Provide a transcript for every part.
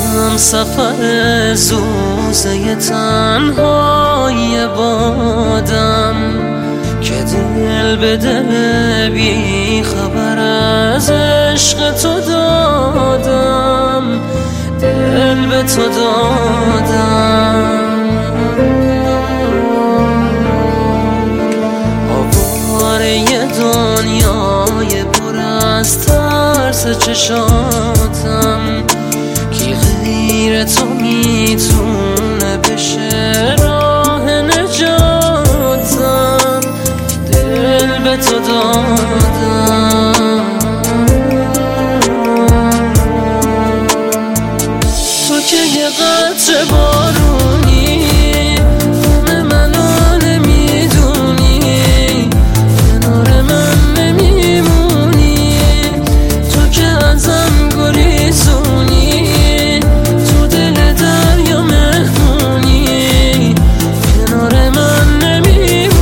هم سفر زوزه تنهای بادم که دل به دل بی خبر از عشق تو دادم، دل به تو دادم. آواره دنیای پر از ترس چشاتم، کی غیر تو میتونه بشه راه نجاتم، دل به تو دادم. تو که یه قطره بارونی، غم منو نمیدونی، کنار من نمیمونی، تو که ازم گریزونی، تو دل دریا مهمونی، کنار من نمیمونی.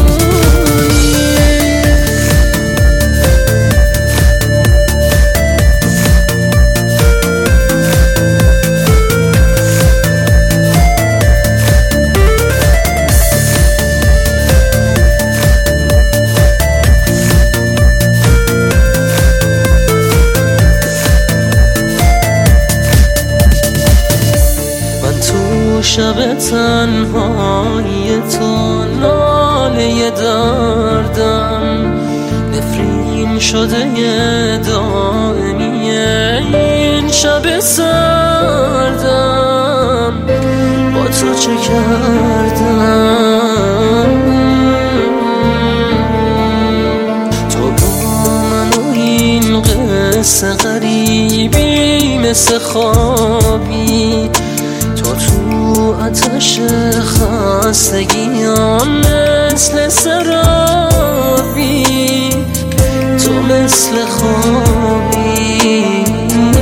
شب تنهای تو ناله دردم، نفرین شده دائمیه این شب سردم. با تو چه کردم؟ تو با من و این قصه غریبی مثل خوابی، تو آتش خستگیام مثل سرابی، تو مثل خوابی.